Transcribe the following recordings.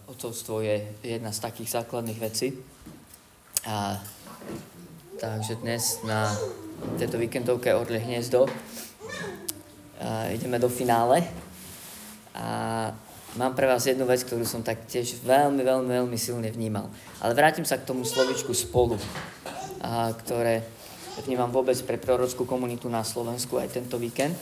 Otcovstvo je jedna z takých základných vecí. Takže dnes na tejto víkendovke Orlie hniezdo ideme do finále. A mám pre vás jednu vec, ktorú som tak tiež veľmi silne vnímal. Ale vrátim sa k tomu slovičku spolu, ktoré vnímam vôbec pre prorockú komunitu na Slovensku aj tento víkend.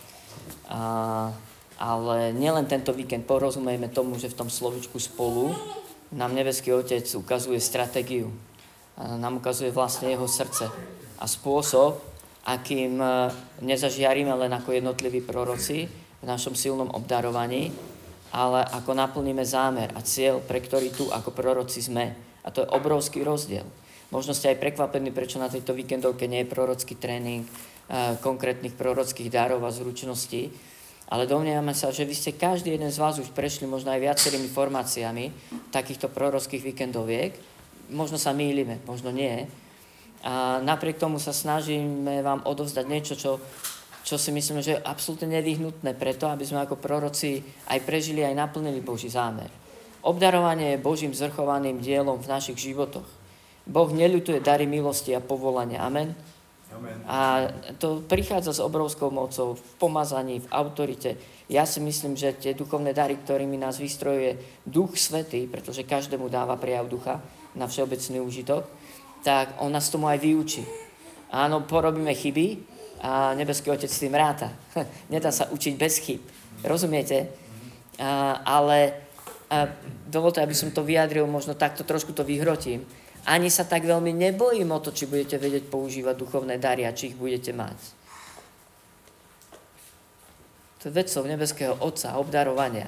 Ale nielen tento víkend, porozumejme tomu, že v tom slovičku spolu nám nebeský Otec ukazuje stratégiu. Nám ukazuje vlastne jeho srdce a spôsob, akým nezažiaríme len ako jednotliví proroci v našom silnom obdarovaní, ale ako naplníme zámer a cieľ, pre ktorý tu ako proroci sme. A to je obrovský rozdiel. Možno ste aj prekvapení, prečo na tejto víkendovke nie je prorocký tréning konkrétnych prorockých darov a zručností, ale domnievame sa, že vy ste každý jeden z vás už prešli možno aj viacerými formáciami takýchto prorockých víkendoviek. Možno sa mýlime, možno nie. A napriek tomu sa snažíme vám odovzdať niečo, čo si myslíme, že je absolútne nevyhnutné preto, aby sme ako proroci aj prežili, aj naplnili Boží zámer. Obdarovanie je Božím zvrchovaným dielom v našich životoch. Boh neľutuje dary milosti a povolania. Amen. Amen. A to prichádza s obrovskou mocou v pomazaní, v autorite. Ja si myslím, že tie duchovné dary, ktorými nás vystrojuje Duch Svätý, pretože každému dáva prejav ducha na všeobecný úžitok, tak on nás tomu aj vyučí. Áno, porobíme chyby a nebeský Otec s tým ráta. Nedá sa učiť bez chyb. Rozumiete? Ale dovolte, aby som to vyjadril, možno takto trošku to vyhrotím. Ani sa tak veľmi nebojím o to, či budete vedieť používať duchovné dary a či ich budete mať. To je vecou nebeského Otca, obdarovania.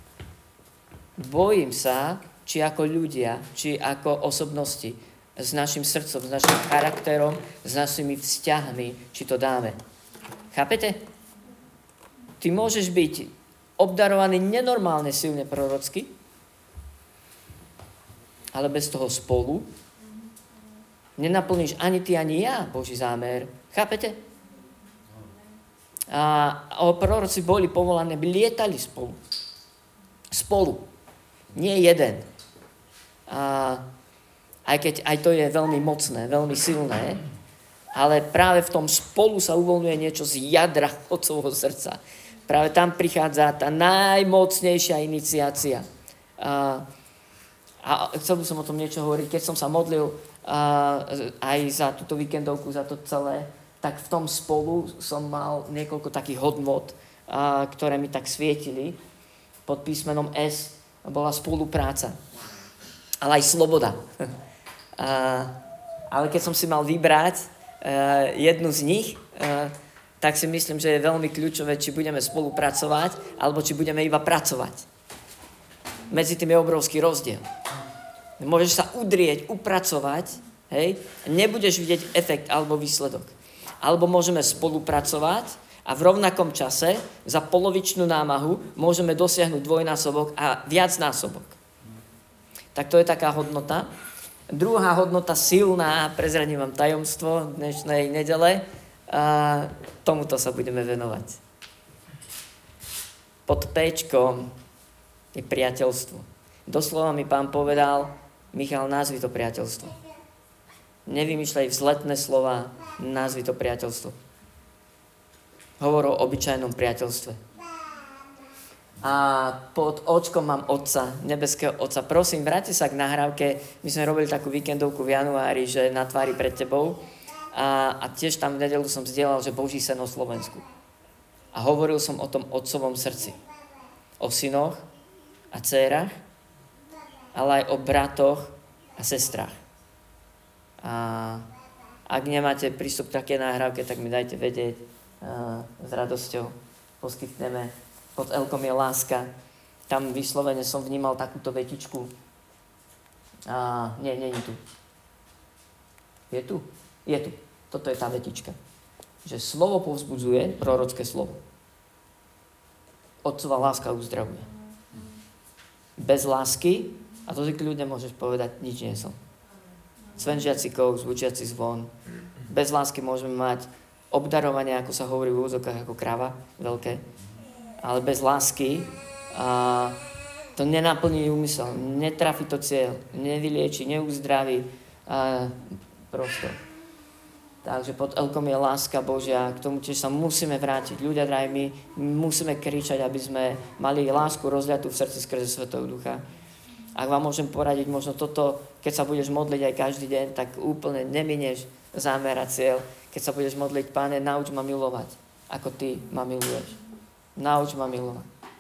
Bojím sa, či ako ľudia, či ako osobnosti, s našim srdcom, s našim charakterom, s našimi vzťahmi, či to dáme. Chápete? Ty môžeš byť obdarovaný nenormálne silne prorocky, ale bez toho spolu nenaplníš ani ty, ani ja Boží zámer. Chápete? A proroci boli povolaní, aby lietali spolu. Spolu. Nie jeden. Aj keď aj to je veľmi mocné, veľmi silné, ale práve v tom spolu sa uvoľňuje niečo z jadra Otcovho srdca. Práve tam prichádza tá najmocnejšia iniciácia. A chcel by som o tom niečo hovoriť. Keď som sa modlil aj za túto víkendovku, za to celé, tak v tom spolu som mal niekoľko takých hodnôt, ktoré mi tak svietili. Pod písmenom S bola spolupráca, ale aj sloboda. Ale keď som si mal vybrať jednu z nich, tak si myslím, že je veľmi kľúčové, či budeme spolupracovať, alebo či budeme iba pracovať. Medzi tým je obrovský rozdiel. Môžeš sa udrieť, upracovať, hej, nebudeš vidieť efekt alebo výsledok. Alebo môžeme spolupracovať a v rovnakom čase za polovičnú námahu môžeme dosiahnuť dvojnásobok a viacnásobok. Tak to je taká hodnota. Druhá hodnota silná, prezradím vám tajomstvo dnešnej nedele, a tomuto sa budeme venovať. Pod Péčkom je priateľstvo. Doslova mi Pán povedal, Michal, nazvi to priateľstvo. Nevymýšľaj vzletné slova, nazvi to priateľstvo. Hovor o obyčajnom priateľstve. A pod očkom mám Otca, nebeského Otca. Prosím, vráťte sa k nahrávke. My sme robili takú víkendovku v januári, že na tvári pred tebou. A tiež tam v nedeľu som zdieľal, že Boží sen o Slovensku. A hovoril som o tom Otcovom srdci. O synoch a dcérach, ale aj o bratoch a sestrách. A ak nemáte prístup k také nahrávke, tak mi dajte vedieť. S radosťou poskytneme. Pod Elkom je láska. Tam vyslovene som vnímal takúto vetičku. Nie je tu. Je tu? Je tu. Toto je tá vetička. Že slovo povzbudzuje, prorocké slovo. Otcová láska uzdravuje. Bez lásky, a to si kľudne môžeš povedať, nič nie som. Cvenžiaci kous, zvučiaci zvon. Bez lásky môžeme mať obdarovanie, ako sa hovorí v úvodzovkách, ako kráva veľké. Ale bez lásky To nenaplní úmysel, netrafi to cieľ, nevylieči, neuzdraví. Prosto. Takže pod Elkom je láska Božia, k tomu tiež sa musíme vrátiť. Ľudia, drahí, my musíme kričať, aby sme mali lásku rozliatú v srdci skrze Svätého Ducha. Ak vám môžem poradiť, možno toto, keď sa budeš modliť aj každý deň, tak úplne neminieš zámer a cieľ. Keď sa budeš modliť, Pane, nauč ma milovať, ako Ty ma miluješ. Nauč ma milovať.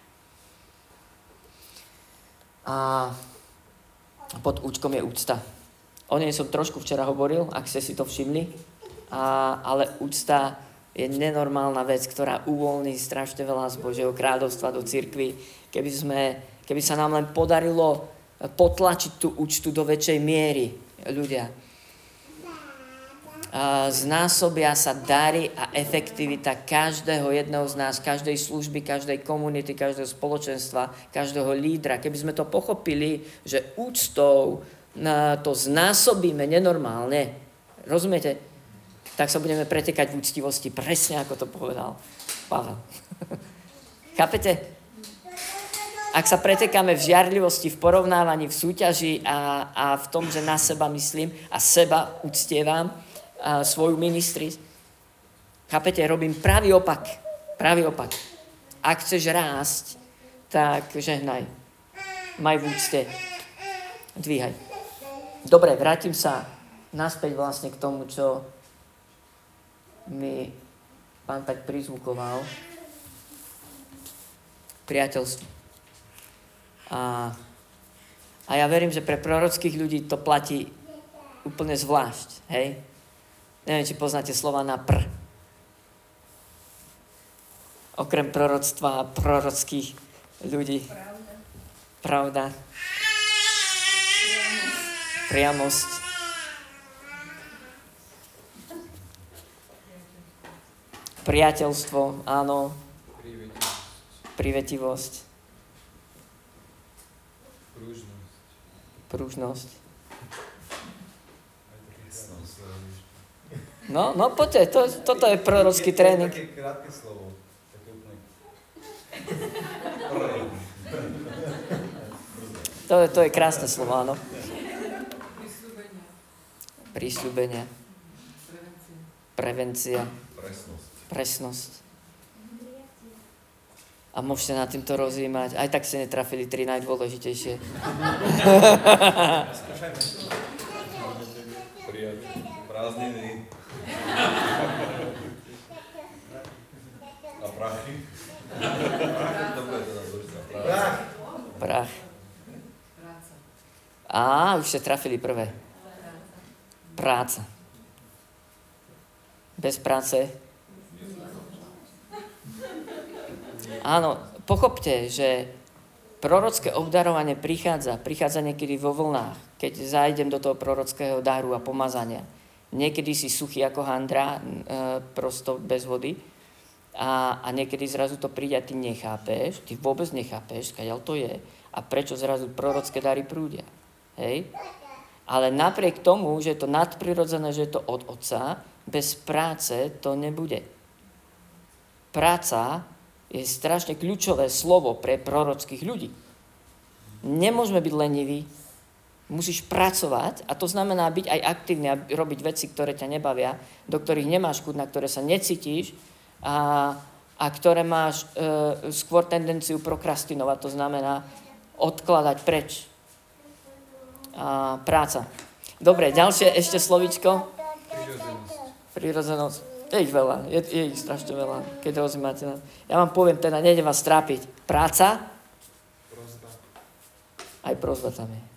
A pod účkom je úcta. O nej som trošku včera hovoril, ak ste si to všimli, ale úcta je nenormálna vec, ktorá uvoľní strašne veľa z Božieho kráľovstva do cirkvi. Keby sa nám len podarilo potlačiť tú úctu do väčšej miery, ľudia. Znásobia sa dary a efektivita každého jedného z nás, každej služby, každej komunity, každého spoločenstva, každého lídra. Keby sme to pochopili, že úctou to znásobíme nenormálne, rozumiete? Tak sa budeme pretekať v úctivosti, presne ako to povedal Pavel. Chápete? Ak sa pretekáme v žiarlivosti, v porovnávaní, v súťaži a v tom, že na seba myslím a seba uctievam, svoju ministri. Chápete, robím pravý opak. Pravý opak. Ak chceš rásť, tak žehnaj. Maj v úcte. Dvíhaj. Dobre, vrátim sa naspäť vlastne k tomu, čo mi pán tak prizvukoval. Priateľstvo. A ja verím, že pre prorockých ľudí to platí úplne zvlášť. Hej? Neviem, či poznáte slova na pr. Okrem proroctva a prorockých ľudí. Pravda. Priamosť. Priateľstvo, áno. Privetivosť. Pružnosť. No, poďte, toto je prorocký tréning. Také krátke slovo. Také úplne... To je krásne slovo, áno. Prísľubenia. Prevencia. Presnosť. A môžete nad týmto rozjímať. Aj tak ste netrafili 3 najdôležitejšie. Prázdniny. A prachy. Prach. Už ste trafili prvé. Práca. Bez práce. Áno, pochopte, že prorocké obdarovanie prichádza niekedy vo vlnách, keď zájdem do toho prorockého daru a pomazania. Niekedy si suchý ako handra, prosto bez vody, a niekedy zrazu to príde a ty nechápeš, ty vôbec nechápeš, kadeľ to je a prečo zrazu prorocké dary prúdia. Hej? Ale napriek tomu, že je to nadprirodzené, že je to od Otca, bez práce to nebude. Práca je strašne kľúčové slovo pre prorockých ľudí. Nemôžeme byť leniví, musíš pracovať a to znamená byť aj aktívny a robiť veci, ktoré ťa nebavia, do ktorých nemáš chuť, na ktoré sa necítiš a ktoré máš skôr tendenciu prokrastinovať, to znamená odkladať preč. Práca. Dobre, ďalšie ešte slovíčko. Prirodzenosť. Je ich veľa, je ich strašne veľa, keď rozumáte. Ja vám poviem, teda nejde vás trápiť. Práca. Prosba. Aj prosba tam je.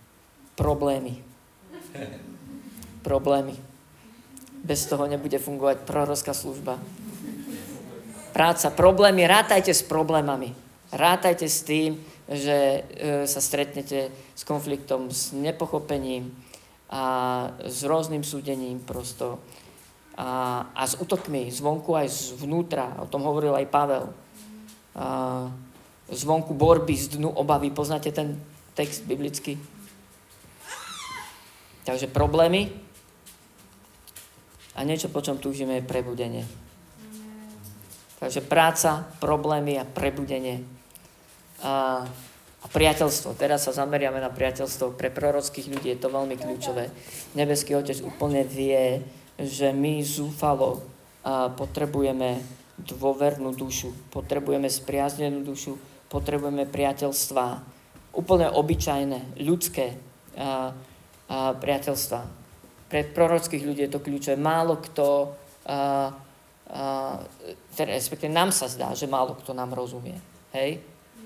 Problémy. Bez toho nebude fungovať prorocká služba. Práca, problémy, rátajte s problémami. Rátajte s tým, že sa stretnete s konfliktom, s nepochopením a s rôznym súdením prosto. A s útokmi, zvonku aj zvnútra, o tom hovoril aj Pavel. Zvonku borby, z dnu obavy, poznáte ten text biblický? Takže problémy a niečo, po čom túžime, je prebudenie. Takže práca, problémy a prebudenie. A priateľstvo. Teraz sa zameriame na priateľstvo. Pre prorockých ľudí je to veľmi kľúčové. Nebeský Otec úplne vie, že my zúfalo potrebujeme dôvernú dušu, potrebujeme spriaznenú dušu, potrebujeme priateľstva, úplne obyčajné, ľudské priateľstva. Pre prorockých ľudí je to kľúčové. Málo kto, respektíve nám sa zdá, že málo kto nám rozumie. Hej?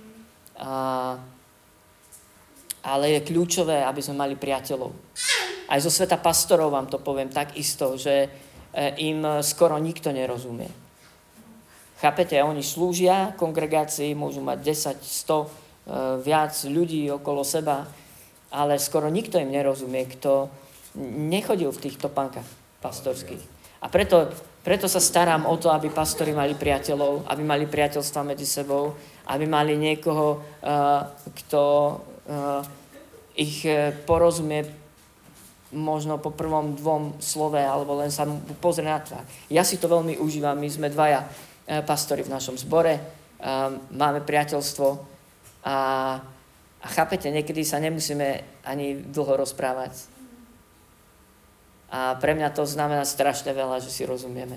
Ale je kľúčové, aby sme mali priateľov. Aj zo sveta pastorov vám to poviem takisto, že im skoro nikto nerozumie. Chápete? Oni slúžia kongregácii, môžu mať 10, 100 viac ľudí okolo seba, ale skoro nikto im nerozumie, kto nechodil v tých topánkach pastorských. A preto sa starám o to, aby pastori mali priateľov, aby mali priateľstva medzi sebou, aby mali niekoho, kto ich porozumie možno po prvom 2 slove, alebo len sa mu pozrie na tvár. Ja si to veľmi užívam, my sme 2 pastori v našom zbore, máme priateľstvo a chápete, niekedy sa nemusíme ani dlho rozprávať. A pre mňa to znamená strašne veľa, že si rozumieme.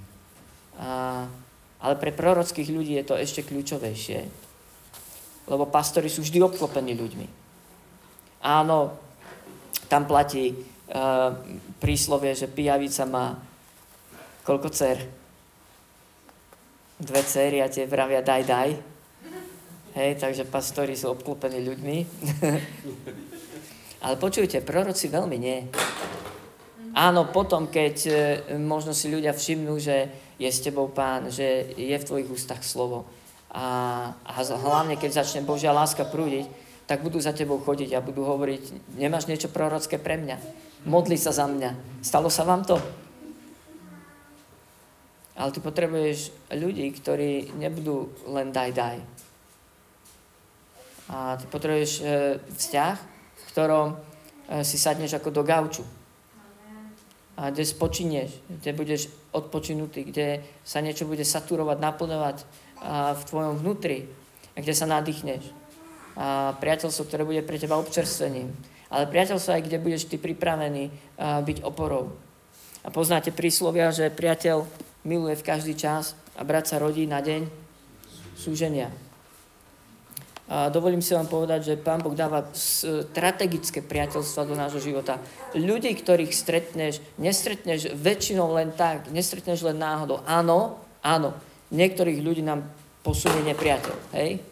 Ale pre prorockých ľudí je to ešte kľúčovejšie, lebo pastori sú vždy obklopení ľuďmi. Áno, tam platí príslovie, že pijavica má koľko dcer? 2 dcery a tie vravia daj. Hej, takže pastori sú obklopení ľuďmi. Ale počujte, proroci veľmi nie. Áno, potom, keď možno si ľudia všimnú, že je s tebou Pán, že je v tvojich ústach slovo a hlavne, keď začne Božia láska prúdiť, tak budú za tebou chodiť a budú hovoriť, nemáš niečo prorocké pre mňa? Modli sa za mňa. Stalo sa vám to? Ale ty potrebuješ ľudí, ktorí nebudú len daj. A ty potrebuješ vzťah, v ktorom si sadneš ako do gauču. A kde spočinieš, kde budeš odpočinutý, kde sa niečo bude saturovať, naplňovať v tvojom vnútri, kde sa nadýchneš. A priateľstvo, ktoré bude pre teba občerstvením. Ale priateľstvo aj, kde budeš ty pripravený byť oporou. A poznáte príslovia, že priateľ miluje v každý čas a brat sa rodí na deň súženia. A dovolím si vám povedať, že Pán Boh dáva strategické priateľstva do nášho života. Ľudí, ktorých nestretneš väčšinou len tak, nestretneš len náhodou. Áno, niektorých ľudí nám posunie nepriateľ, hej?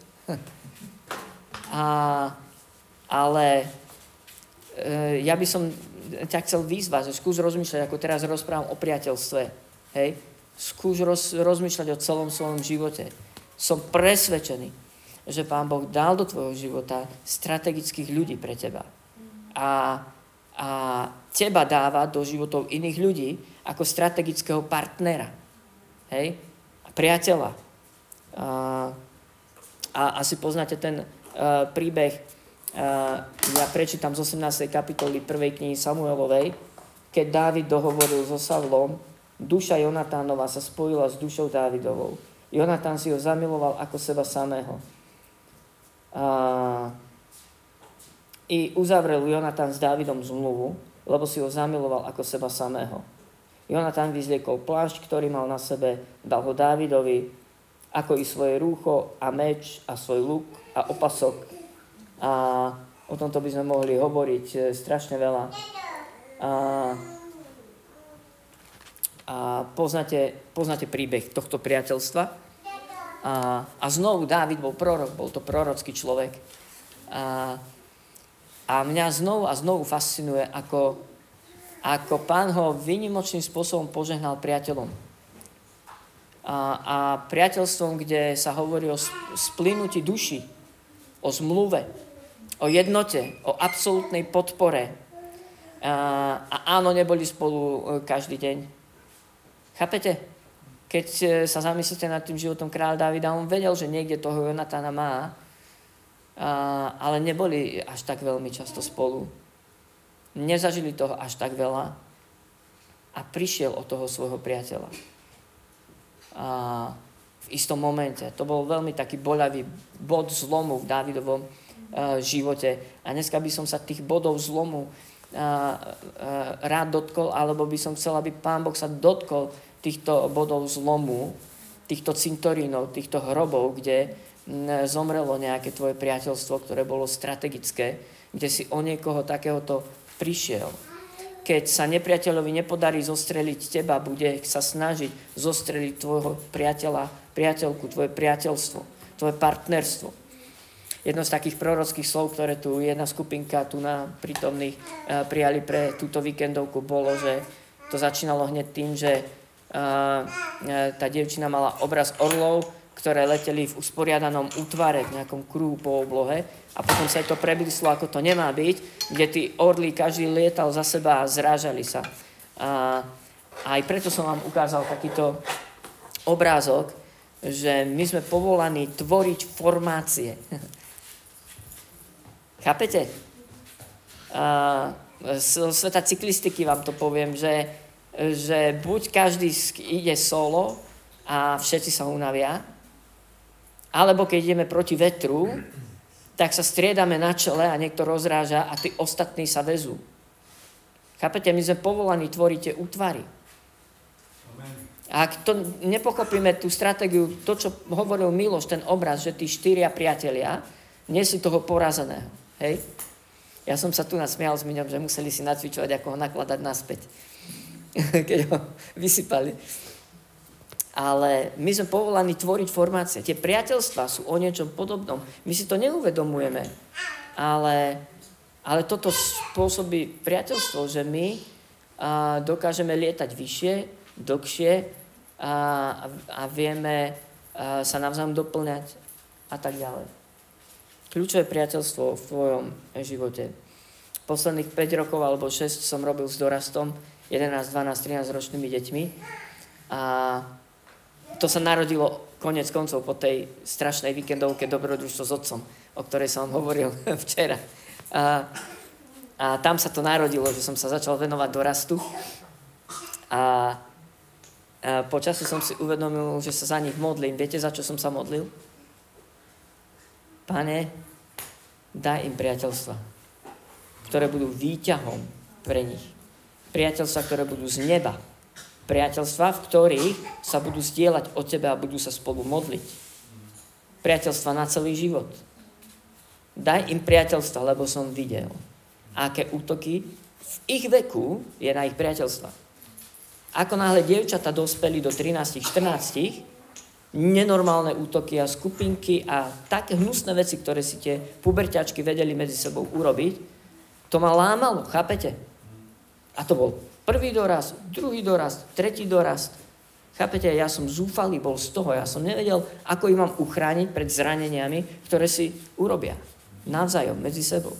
Ale ja by som ťa chcel vyzvať, že skús rozmýšľať, ako teraz rozprávam o priateľstve. Hej? Skús rozmýšľať o celom svojom živote. Som presvedčený, že Pán Boh dal do tvojho života strategických ľudí pre teba. A teba dáva do životov iných ľudí ako strategického partnera. Hej? A priateľa. A asi poznáte ten príbeh, ja prečítam z 18. kapitoly 1. knihy Samuelovej, keď Dávid dohovoril so Saulom, duša Jonatánova sa spojila s dušou Dávidovou. Jonatán si ho zamiloval ako seba samého. I uzavrel Jonatán s Dávidom zmluvu, lebo si ho zamiloval ako seba samého. Jonatán vyzliekol plášť, ktorý mal na sebe, dal ho Dávidovi, ako i svoje rúcho a meč a svoj luk a opasok. A o tomto by sme mohli hovoriť strašne veľa. A poznáte príbeh tohto priateľstva. A znovu Dávid bol prorok, bol to prorocký človek. A mňa znovu a znovu fascinuje, ako Pán ho výnimočným spôsobom požehnal priateľom. A priateľstvom, kde sa hovorí o splynutí duši, o zmluve, o jednote, o absolútnej podpore. A áno, neboli spolu každý deň. Chápete? Keď sa zamyslíte nad tým životom kráľa Dávida, on vedel, že niekde toho Jonatána má, ale neboli až tak veľmi často spolu. Nezažili toho až tak veľa a prišiel od toho svojho priateľa. V istom momente. To bol veľmi taký boľavý bod zlomu v Dávidovom živote. A dneska by som sa tých bodov zlomu rád dotkol, alebo by som chcel, aby Pán Boh sa dotkol týchto bodov zlomu, týchto cintorínov, týchto hrobov, kde zomrelo nejaké tvoje priateľstvo, ktoré bolo strategické, kde si o niekoho takéhoto prišiel. Keď sa nepriateľovi nepodarí zostreliť teba, bude sa snažiť zostreliť tvojho priateľa, priateľku, tvoje priateľstvo, tvoje partnerstvo. Jedno z takých prorockých slov, ktoré tu jedna skupinka tu na prítomných prijali pre túto víkendovku, bolo, že to začínalo hneď tým, že tá dievčina mala obraz orlov, ktoré leteli v usporiadanom útvare, v nejakom kruhu po oblohe a potom sa to preblíslo, ako to nemá byť, kde tí orly každý lietal za seba a zrážali sa. A aj preto som vám ukázal takýto obrázok, že my sme povolaní tvoriť formácie. Chápete? Zo sveta cyklistiky vám to poviem, že buď každý ide solo a všetci sa unavia, alebo keď ideme proti vetru, tak sa striedame na čele a niekto rozráža a tí ostatní sa vezú. Chápete? My sme povolaní tvoriť tie útvary. A ak to nepochopíme tú stratégiu, to, čo hovoril Miloš, ten obraz, že tí 4 priatelia nesli toho porazeného. Hej? Ja som sa tu nasmial s Miňom, že museli si nacvičovať, ako ho nakladať naspäť. Keď ho vysypali. Ale my sme povolaní tvoriť formácie. Tie priateľstvá sú o niečom podobnom. My si to neuvedomujeme. Ale toto spôsobí priateľstvo, že my dokážeme lietať vyššie, dlhšie a vieme sa navzájom doplňať a tak ďalej. Kľúčové priateľstvo v tvojom živote. Posledných 5 rokov alebo 6 som robil s dorastom, 11, 12, 13 ročnými deťmi a to sa narodilo koniec koncov po tej strašnej víkendovke Dobrodružstvo s otcom, o ktorej som vám hovoril včera. A tam sa to narodilo, že som sa začal venovať dorastu a počasie som si uvedomil, že sa za nich modlím. Viete, za čo som sa modlil? Pane, daj im priateľstva, ktoré budú výťahom pre nich. Priateľstva, ktoré budú z neba. Priateľstva, v ktorých sa budú zdieľať o tebe a budú sa spolu modliť. Priateľstva na celý život. Daj im priateľstva, lebo som videl, aké útoky v ich veku je na ich priateľstva. Ako náhle dievčatá dospeli do 13-14, nenormálne útoky a skupinky a také hnusné veci, ktoré si tie puberťačky vedeli medzi sebou urobiť, to ma lámalo, chápete? A to bol prvý dorast, druhý dorast, tretí dorast. Chápete, ja som zúfalý bol z toho, ja som nevedel, ako ich mám uchrániť pred zraneniami, ktoré si urobia navzájom, medzi sebou.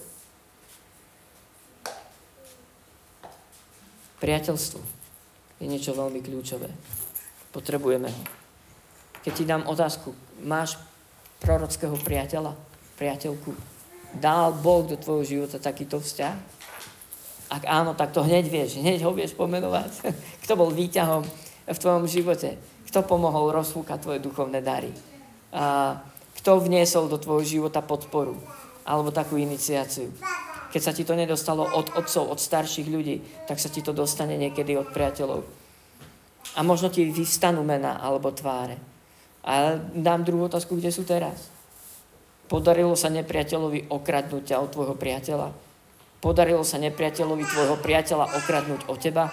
Priateľstvo je niečo veľmi kľúčové. Potrebujeme ho. Keď ti dám otázku, máš prorockého priateľa, priateľku? Dal Boh do tvojho života takýto vzťah? Ak áno, tak to hneď vieš, hneď ho vieš pomenovať. Kto bol výťahom v tvojom živote? Kto pomohol rozfúkať tvoje duchovné dary? Kto vniesol do tvojho života podporu? Alebo takú iniciáciu? Keď sa ti to nedostalo od otcov, od starších ľudí, tak sa ti to dostane niekedy od priateľov. A možno ti vyvstanú mená alebo tváre. A dám druhú otázku, kde sú teraz? Podarilo sa nepriateľovi okradnúť ťa od tvojho priateľa? Podarilo sa nepriateľovi tvojho priateľa okradnúť od teba?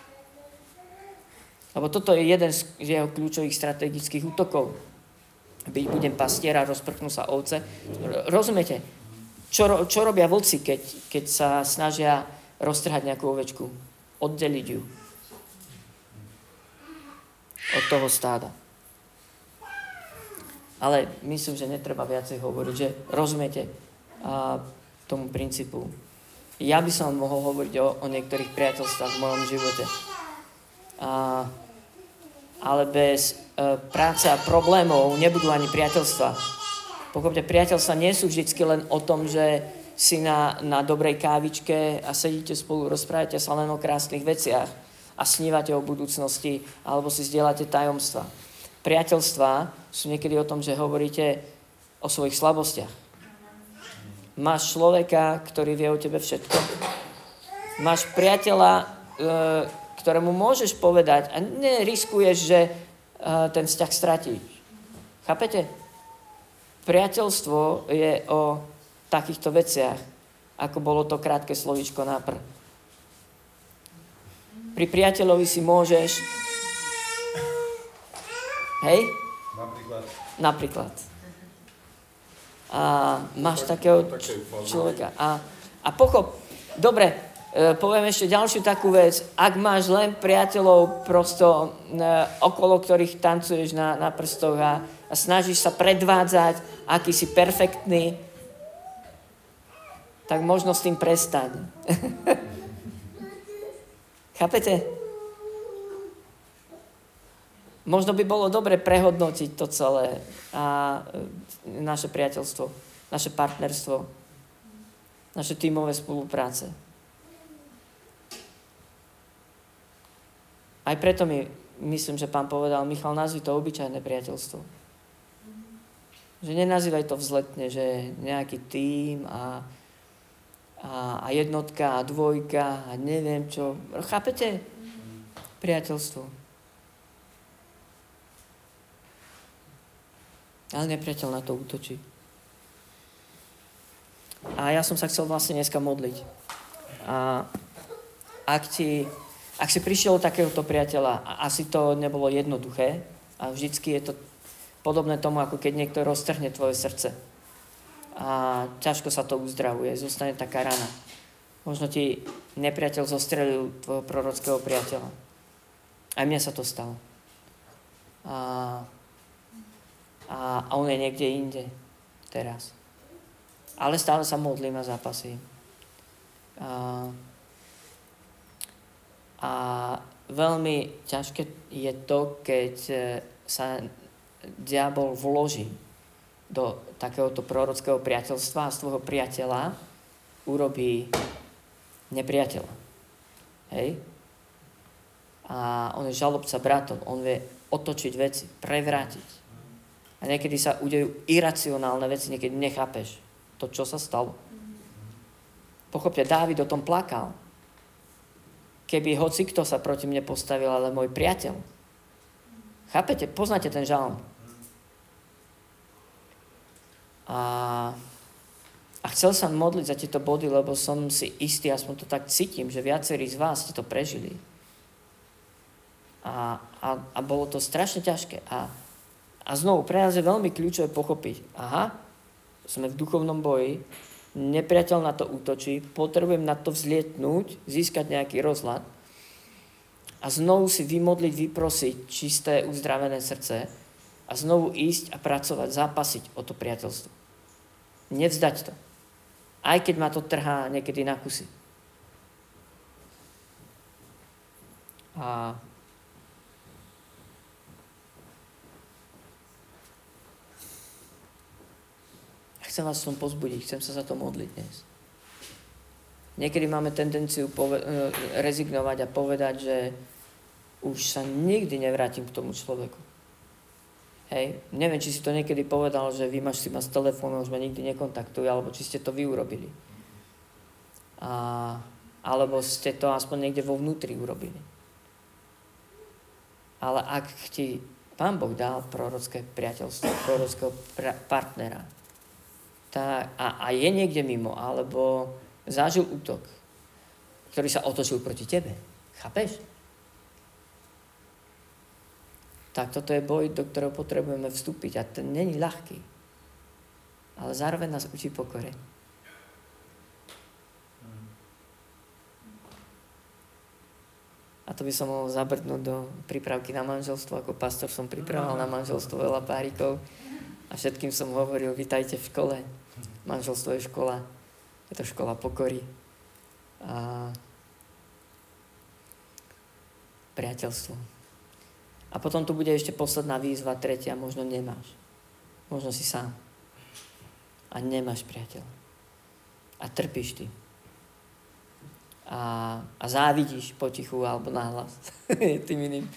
Lebo toto je jeden z jeho kľúčových strategických útokov. Byť budem pastiera, rozprchnú sa ovce. Rozumiete? Čo robia vlci, keď sa snažia roztrhať nejakú ovečku? Oddeliť ju od toho stáda. Ale myslím, že netreba viacej hovoriť, že rozumiete tomu princípu. Ja by som mohol hovoriť o niektorých priateľstvách v mojom živote. Ale bez práce a problémov nebudú ani priateľstva. Pochopte, priateľstva nie sú vždycky len o tom, že si na dobrej kávičke a sedíte spolu, rozprávate sa len o krásnych veciach a snívate o budúcnosti alebo si zdieľate tajomstva. Priateľstvá sú niekedy o tom, že hovoríte o svojich slabostiach. Máš človeka, ktorý vie o tebe všetko. Máš priateľa, ktorému môžeš povedať a neriskuješ, že ten vzťah stratíš. Chápete? Priateľstvo je o takýchto veciach, ako bolo to krátke slovíčko najprv. Pri priateľovi si môžeš... Hej? Napríklad. A máš takého človeka. A pochop, dobre, poviem ešte ďalšiu takú vec. Ak máš len priateľov prosto okolo ktorých tancuješ na prstoch a snažíš sa predvádzať, aký si perfektný, tak možno s tým prestaň. Chápete? Možno by bolo dobre prehodnotiť to celé a naše priateľstvo, naše partnerstvo, naše tímové spolupráce. Aj preto myslím, že pán povedal, Michal, nazvi to obyčajné priateľstvo. Že nenazývaj to vzletne, že nejaký tím a jednotka a dvojka a neviem čo. Chápete? Priateľstvo. Ale nepriateľ na to útočí. A ja som sa chcel vlastne dneska modliť. A ak si prišiel od takéhoto priateľa, asi to nebolo jednoduché a vždycky je to podobné tomu, ako keď niekto roztrhne tvoje srdce. A ťažko sa to uzdravuje, zostane taká rana. Možno ti nepriateľ zostrelil tvojho prorockého priateľa. Aj mne sa to stalo. A on je niekde inde teraz. Ale stále sa modlím a zápasím. A veľmi ťažké je to, keď sa diabol vloží do takéhoto prorockého priateľstva a z tvojho priateľa urobí nepriateľa. Hej? A on je žalobca bratov. On vie otočiť veci, prevrátiť. A niekedy sa udejú iracionálne veci, niekedy nechápeš to, čo sa stalo. Pochopte, Dávid o tom plakal. Keby hocikto sa proti mne postavil, ale môj priateľ. Chápete? Poznáte ten žalm. A chcel som modliť za tieto body, lebo som si istý, aspoň to tak cítim, že viacerí z vás ste to prežili. A bolo to strašne ťažké. A znovu, pre nás je veľmi kľúčové pochopiť. Aha, sme v duchovnom boji, nepriateľ na to útočí, potrebujem na to vzlietnúť, získať nejaký rozhľad a znovu si vymodliť, vyprosiť čisté, uzdravené srdce a znovu ísť a pracovať, zápasiť o to priateľstvo. Nevzdať to. Aj keď ma to trhá niekedy na kusy. A chcem vás v tom pozbudiť, chcem sa za to modliť dnes. Niekedy máme tendenciu rezignovať a povedať, že už sa nikdy nevrátim k tomu človeku. Hej, neviem, či si to niekedy povedal, že vymaž si ma z telefónu, už ma nikdy nekontaktujú, alebo či ste to vy urobili. Alebo ste to aspoň niekde vo vnútri urobili. Ale ak ti Pán Boh dal prorocké priateľstvo, prorockého partnera, a je niekde mimo, alebo zažil útok, ktorý sa otočil proti tebe. Chápeš? Tak toto je boj, do ktorého potrebujeme vstúpiť. A ten není ľahký. Ale zároveň nás učí pokore. A to by som mohol zabrdnúť do prípravky na manželstvo. Ako pastor som pripravoval na manželstvo veľa párikov. A všetkým som hovoril, vitajte v škole. Manželstvo je škola. Je to škola pokory. A priateľstvo. A potom tu bude ešte posledná výzva, tretia, možno nemáš. Možno si sám. A nemáš priateľa. A trpíš ty. A závidíš potichu alebo nahlas. Tým iným.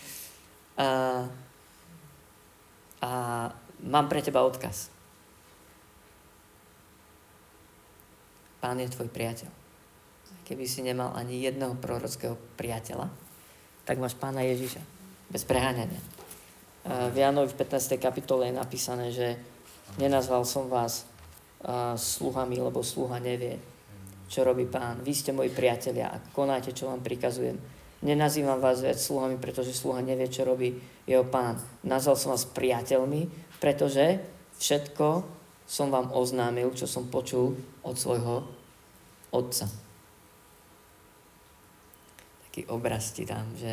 A mám pre teba odkaz. Pán je tvoj priateľ. Keby si nemal ani jedného prorockého priateľa, tak máš Pána Ježiša. Bez preháňania. V Jánovi v 15. kapitole je napísané, že nenazval som vás sluhami, lebo sluha nevie, čo robí Pán. Vy ste moji priatelia a konáte, čo vám prikazujem. Nenazývam vás viac sluhami, pretože sluha nevie, čo robí jeho Pán. Nazval som vás priateľmi, pretože všetko som vám oznámil, čo som počul od svojho Otca. Taký obraz ti dám, že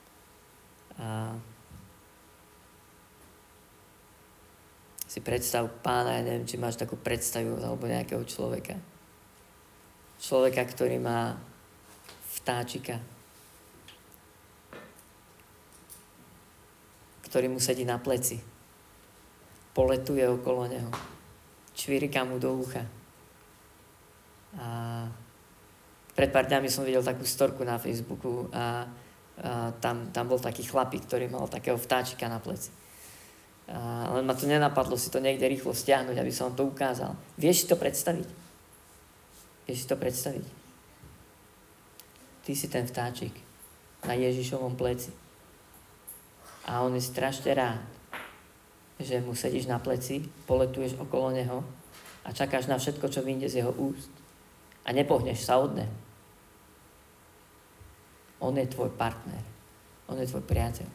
si predstav Pána, ja neviem, či máš takú predstavu alebo nejakého človeka. Človeka, ktorý má vtáčika, ktorý mu sedí na pleci, poletuje okolo neho, čvirika mu do ucha. A pred pár dňami som videl takú storku na Facebooku a tam bol taký chlapík, ktorý mal takého vtáčika na pleci. Len ma to nenapadlo si to niekde rýchlo stiahnuť, aby som vám to ukázal. Vieš si to predstaviť? Vieš si to predstaviť? Ty si ten vtáčik na Ježišovom pleci. A on je strašne rád, že mu sedíš na pleci, poletuješ okolo neho a čakáš na všetko, čo vyjde z jeho úst. A nepohneš sa od neho. On je tvoj partner. On je tvoj priateľ.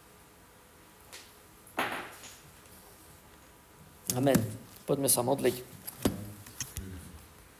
Amen. Poďme sa modliť.